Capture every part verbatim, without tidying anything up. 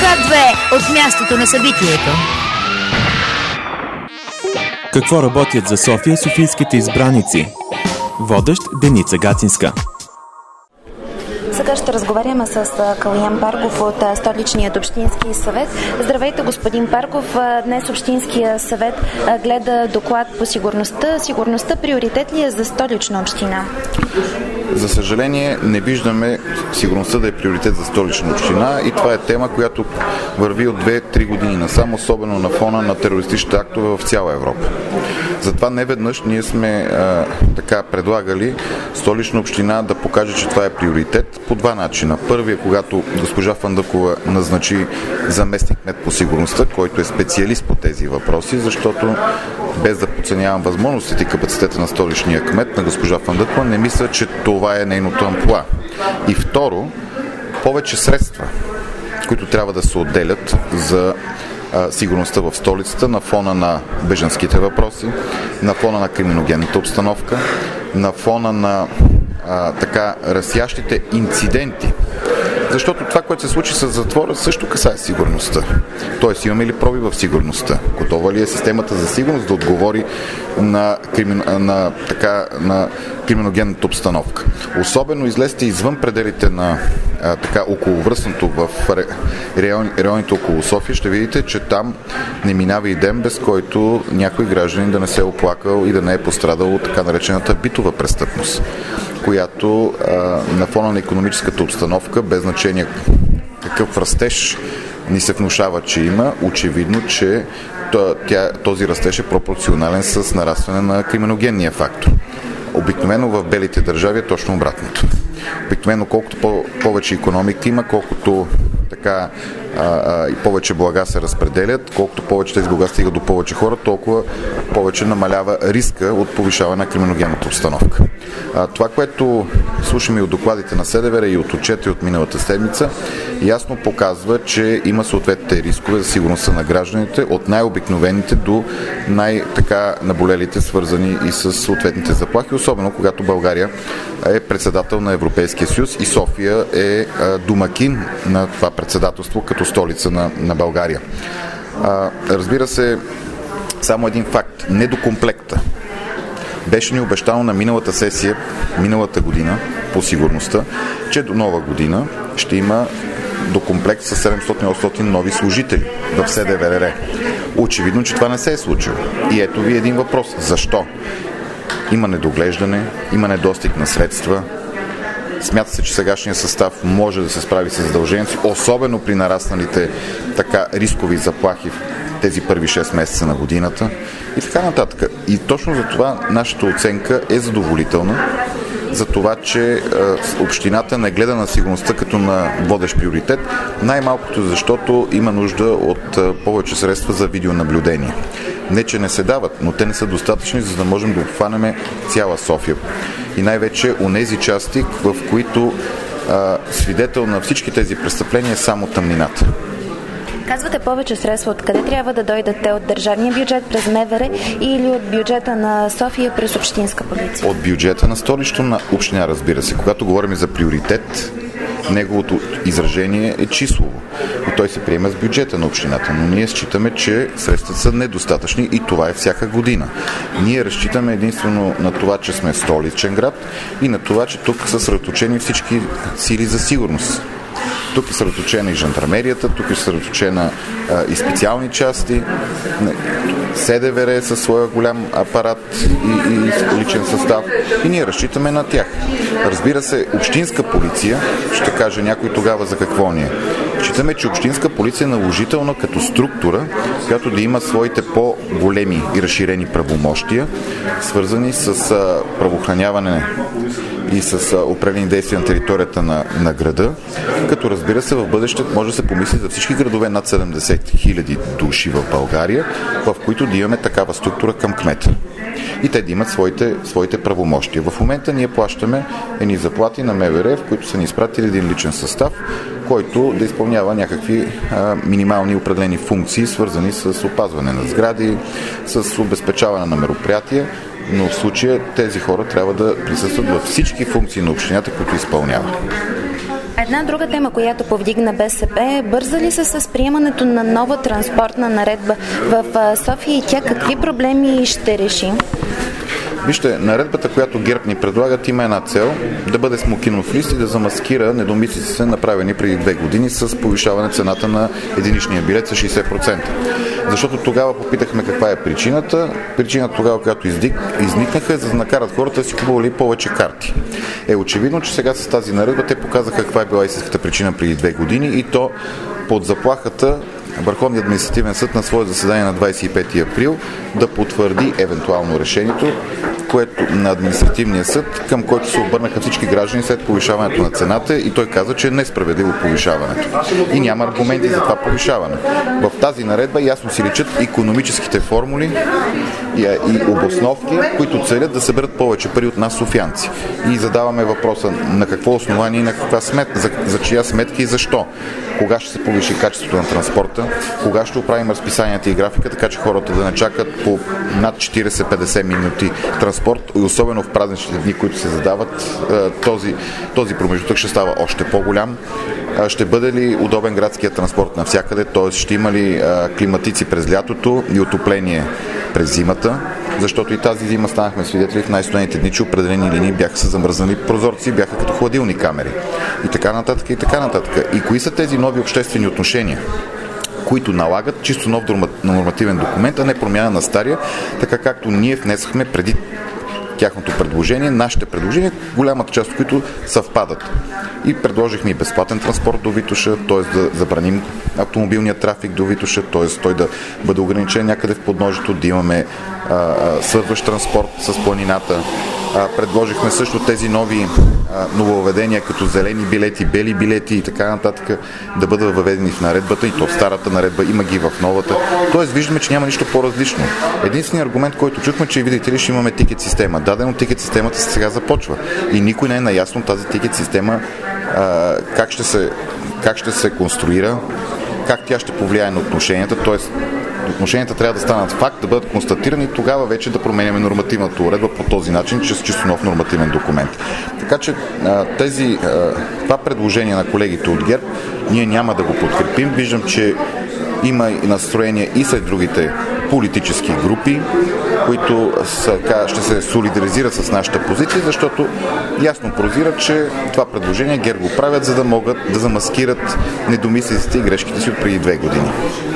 К две от мястото на събитието. Какво работят за София софийските избраници? Водещ Деница Гацинска. Сега ще разговаряме с Калоян Паргов от Столичният общински съвет. Здравейте, господин Паргов. Днес Общинския съвет гледа доклад по сигурността. Сигурността приоритет ли е за Столична община? За съжаление, не виждаме сигурността да е приоритет за Столична община и това е тема, която върви от две-три години насам, особено на фона на терористичните актове в цяла Европа. Затова неведнъж ние сме а, така предлагали Столична община да покаже, че това е приоритет по два начина. Първият, когато госпожа Фандъкова назначи заместник-кмет по сигурността, който е специалист по тези въпроси, защото без да подценявам възможностите и капацитета на столичния кмет, на госпожа Фандъкова, не мисля, че това е нейното амплоа. И второ, повече средства, които трябва да се отделят за а, сигурността в столицата на фона на бежанските въпроси, на фона на криминогенната обстановка, на фона на а, така разящите инциденти. Защото това, което се случи с затвора, също касае сигурността. Тоест, имаме ли проби в сигурността? Готова ли е системата за сигурност да отговори на, крими... на, така, на криминогенната обстановка? Особено излезте извън пределите на а, така, околовръстното в район... районите около София, ще видите, че там не минава и ден, без който някой гражданин да не се е оплакал и да не е пострадал от така наречената битова престъпност, която а, на фона на икономическата обстановка, без значение какъв растеж ни се внушава, че има, очевидно, че тя, този растеж е пропорционален с нарастване на криминогенния фактор. Обикновено в белите държави е точно обратното. Обикновено колкото по- повече икономика има, колкото така а, а, и повече блага се разпределят, колкото повече тези блага стигат до повече хора, толкова повече намалява риска от повишаване на криминогенната обстановка. А, това, което слушаме и от докладите на СДВР и от отчета от миналата седмица, ясно показва, че има съответните рискове за сигурността на гражданите, от най-обикновените до най-така наболелите, свързани и с съответните заплахи, особено когато България е председател на Европейския съюз и София е а, домакин на това председателство като столица на, на България. А, разбира се, само един факт. Недокомплекта. Беше ни обещано на миналата сесия, миналата година, по сигурността, че до нова година ще има докомплект с седемстотин-осемстотин нови служители в СДВР. Очевидно, че това не се е случило. И ето ви един въпрос. Защо? Има недоглеждане, има недостиг на средства. Смята се, че сегашният състав може да се справи с задълженията си, особено при нарасналите така рискови заплахи в тези първи шест месеца на годината и така нататък. И точно за това нашата оценка е задоволителна, за това, че е, общината не гледа на сигурността като на водещ приоритет, най-малкото защото има нужда от е, повече средства за видеонаблюдение. Не, че не се дават, но те не са достатъчни, за да можем да обхванем цяла София. И най-вече онези части, в които е, свидетел на всички тези престъпления е само тъмнината. Казвате повече средства. Откъде трябва да дойдат те? От държавния бюджет през МВР или от бюджета на София през общинска полиция? От бюджета на Столична община, разбира се. Когато говорим за приоритет, неговото изражение е числово. И той се приема с бюджета на общината. Но ние считаме, че средствата са недостатъчни и това е всяка година. Ние разчитаме единствено на това, че сме столичен град и на това, че тук са съсредоточени всички сили за сигурност. Тук е съсредоточена и жандармерията, тук е съсредоточена а, и специални части, СДВР със своя голям апарат и, и личен състав и ние разчитаме на тях. Разбира се, общинска полиция, ще каже някой тогава за какво ни е. Считаме, че общинска полиция е наложителна като структура, която да има своите по-големи и разширени правомощия, свързани с а, правоохраняване и с определени действия на територията на, на града, като разбира се в бъдеще може да се помисли за всички градове над седемдесет хиляди души в България, в които да имаме такава структура към кмета. И те да имат своите, своите правомощия. В момента ние плащаме едни заплати на МВР, в които са ни изпратили един личен състав, който да изпълнява някакви а, минимални определени функции, свързани с опазване на сгради, с обезпечаване на мероприятия, но в случая тези хора трябва да присъстват във всички функции на общината, които изпълняват. Една друга тема, която повдигна БСП, бърза ли се с приемането на нова транспортна наредба в София и тя какви проблеми ще реши? Вижте, наредбата, която ГЕРБ ни предлагат, има една цел – да бъде смокинов лист и да замаскира недомислиците, направени преди две години с повишаване цената на единичния билет с шейсет процента. Защото тогава попитахме каква е причината. Причината тогава, която изникнаха, е за да накарат хората да си купували повече карти. Е очевидно, че сега с тази наредба те показаха каква е била истинската причина преди две години и то под заплахата Върховният административен съд на свое заседание на двадесет и пети април да потвърди евентуално решението, което на административния съд, към който се обърнаха всички граждани след повишаването на цената и той каза, че е несправедливо повишаването. И няма аргументи за това повишаване. В тази наредба ясно си личат икономическите формули и, и обосновки, които целят да съберат повече пари от нас софиянци. И задаваме въпроса на какво основание и на каква сметка, за, за чия сметка и защо. Кога ще се повиши качеството на транспорта, кога ще оправим разписанията и графика, така че хората да не чакат по над четиридесет-петдесет минути транспорт и особено в празничните дни, които се задават, този, този промеждутък ще става още по-голям. Ще бъде ли удобен градският транспорт навсякъде, т.е. ще има ли климатици през лятото и отопление през зимата, защото и тази зима станахме свидетели в най-студените дни, че определени линии бяха се замръзнали прозорци, бяха като хладилни камери. И така нататък, и така нататък. И кои са тези нови обществени отношения, които налагат чисто нов нормативен документ, а не промяна на стария, така както ние внесахме преди тяхното предложение, нашите предложения, голямата част от които съвпадат. И предложихме и безплатен транспорт до Витоша, т.е. да забраним автомобилния трафик до Витоша, т.е. той да бъде ограничен някъде в подножието, да имаме а, а, свързващ транспорт с планината. А, предложихме също тези нови а, нововведения, като зелени билети, бели билети и така нататък, да бъдат въведени в наредбата, и то в старата наредба, има ги в новата. Тоест виждаме, че няма нищо по-различно. Единственият аргумент, който чухме, че видите ли, ще имаме тикет система. Дадено тикет системата сега започва и никой не е наясно тази тикет система а, как, ще се, как ще се конструира, как тя ще повлияе на отношенията, т.е. отношенията трябва да станат факт, да бъдат констатирани и тогава вече да променяме нормативната уредба по този начин, чрез чисто нов нормативен документ. Така че тези, това предложение на колегите от ГЕРБ ние няма да го подкрепим. Виждам, че има и настроение и след другите политически групи, които са, ще се солидаризират с нашата позиция, защото ясно прозира, че това предложение ГЕРБ го правят, за да могат да замаскират недомислиците и грешките си от преди две години.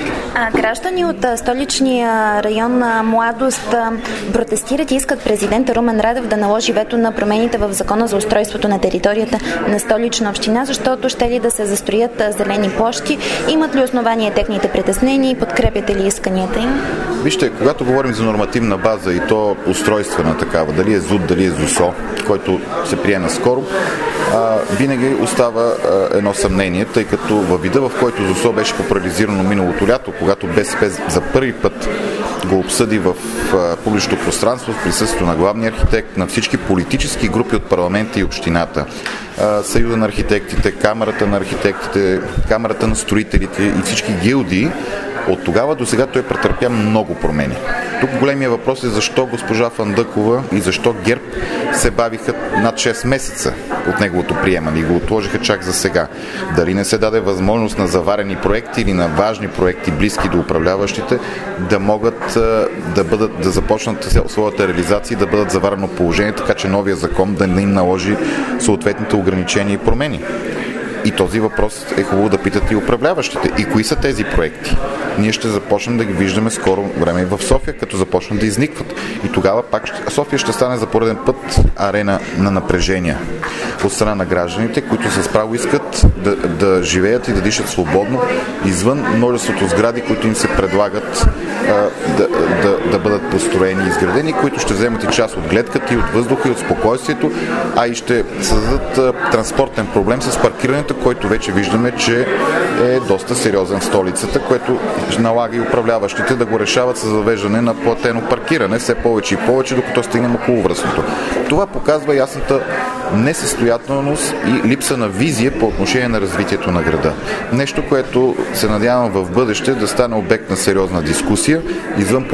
А граждани от столичния район на Младост протестират и искат президента Румен Радев да наложи вето на промените в Закона за устройството на територията на Столична община, защото ще ли да се застроят зелени площи. Имат ли основание техните притеснения и подкрепяте ли исканията им? Вижте, когато говорим за нормативна база и то устройствена такава, дали е ЗУТ, дали е ЗУСО, който се приема скоро, а, винаги остава а, едно съмнение, тъй като във вида, в който ЗУСО беше популяризирано миналото лято, когато БСП за първи път го обсъди в а, публичното пространство, в присъствието на главния архитект, на всички политически групи от парламента и общината, а, Съюза на архитектите, Камарата на архитектите, Камарата на строителите и всички гилдии, от тогава до сега той претърпя много промени. Тук големия въпрос е защо госпожа Фандъкова и защо ГЕРБ се бавиха над шест месеца от неговото приемане и го отложиха чак за сега. Дали не се даде възможност на заварени проекти или на важни проекти, близки до управляващите, да могат да бъдат, да започнат своята реализация и да бъдат заварено положение, така че новия закон да не им наложи съответните ограничения и промени. И този въпрос е хубаво да питат и управляващите. И кои са тези проекти? Ние ще започнем да ги виждаме скоро време и в София, като започнат да изникват. И тогава пак София ще стане за пореден път арена на напрежения от страна на гражданите, които с право искат да, да живеят и да дишат свободно извън множеството сгради, които им се предлагат а, да, да, да бъдат построени и изградени, които ще вземат и част от гледката, и от въздуха, и от спокойствието, а и ще създадат а, транспортен проблем с паркирането, който вече виждаме, че е доста сериозен в столицата, което налага и управляващите да го решават с завеждане на платено паркиране все повече и повече, докато стигнем околовръстното. Това показва ясната несъстоятелност и липса на визия по отношение на развитието на града. Нещо, което се надявам в бъдеще да стане обект на сериозна дискусия извън политическите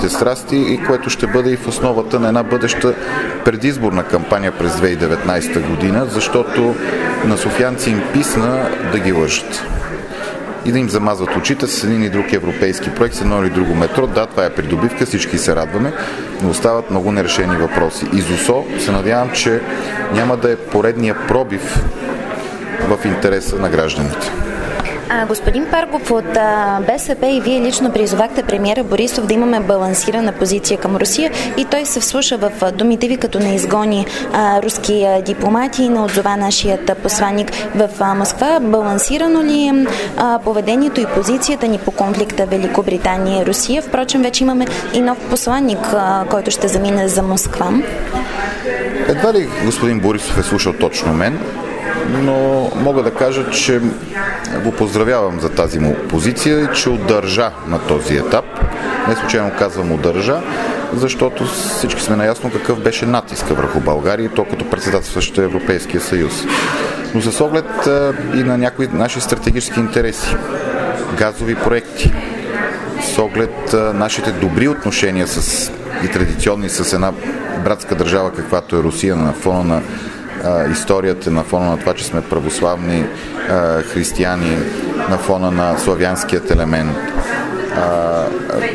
политическите страсти и което ще бъде и в основата на една бъдеща предизборна кампания през две хиляди и деветнадесета година, защото на софиянци им писна да ги лъжат и да им замазват очите с един и друг европейски проект, с едно или друго метро. Да, това е придобивка, всички се радваме, но остават много нерешени въпроси. И ЗУСО се надявам, че няма да е поредния пробив в интереса на гражданите. А, господин Паргов, от а, БСП и вие лично призовахте премиера Борисов да имаме балансирана позиция към Русия и той се вслуша в а, думите ви, като не изгони а, руски а, дипломати и не отзова нашият а, посланник в а, Москва. Балансирано ли е а, поведението и позицията ни по конфликта Великобритания и Русия? Впрочем, вече имаме и нов посланник, а, който ще замине за Москва. Едва ли господин Борисов е слушал точно мен, но мога да кажа, че го поздравявам за тази му позиция и че удържа на този етап. Не случайно казвам удържа, защото всички сме наясно какъв беше натиска върху България и то като председателстваща Европейския съюз. Но с оглед и на някои наши стратегически интереси, газови проекти, с оглед нашите добри отношения с, и традиционни с една братска държава, каквато е Русия, на фона на историята, на фона на това, че сме православни а, християни, на фона на славянският елемент. А, а,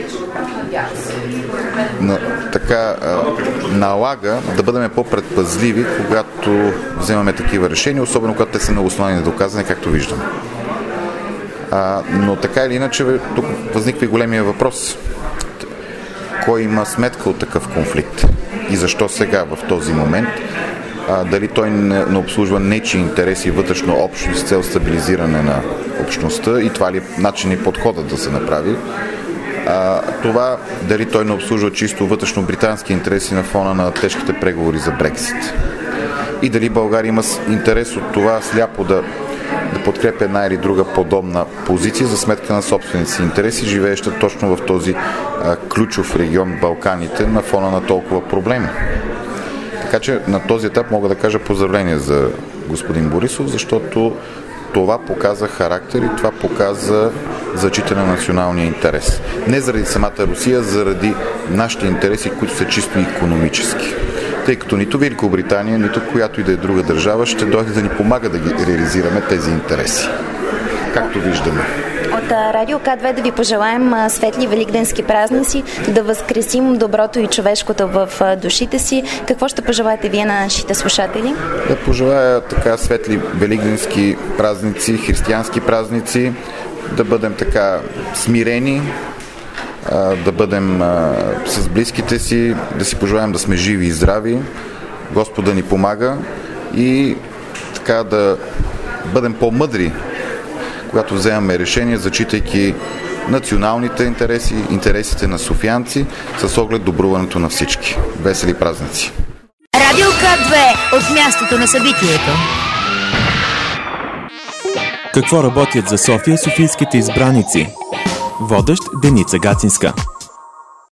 на, така а, налага да бъдем по-предпазливи, когато вземаме такива решения, особено когато те са неосновани и доказани, както виждаме. А, но така или иначе, тук възниква и големия въпрос. Кой има сметка от такъв конфликт? И защо сега, в този момент? А, дали той не, не обслужва нечии интереси вътрешно общност с цел стабилизиране на общността и това ли е начин и подходът да се направи. А, това дали той не обслужва чисто вътрешно британски интереси на фона на тежките преговори за Брексит. И дали България има интерес от това сляпо да, да подкрепя една или друга подобна позиция за сметка на собствените си интереси, живееща точно в този а, ключов регион Балканите на фона на толкова проблеми. Така че на този етап мога да кажа поздравление за господин Борисов, защото това показа характер и това показа зачитане на националния интерес. Не заради самата Русия, заради нашите интереси, които са чисто икономически. Тъй като нито Великобритания, нито която и да е друга държава ще дойде да ни помага да ги реализираме тези интереси. Както виждаме. От Радио К две да ви пожелаем светли великденски празници, да възкресим доброто и човешкото в душите си. Какво ще пожелаете вие на нашите слушатели? Да пожелая така светли великденски празници, християнски празници, да бъдем така смирени, да бъдем с близките си, да си пожелаем да сме живи и здрави, Господ да ни помага и така да бъдем по-мъдри, когато вземаме решение, зачитайки националните интереси, интересите на софиянци, с оглед добруването на всички. Весели празници! Радио К две от мястото на събитието. Какво работят за София софийските избраници? Водещ Деница Гацинска.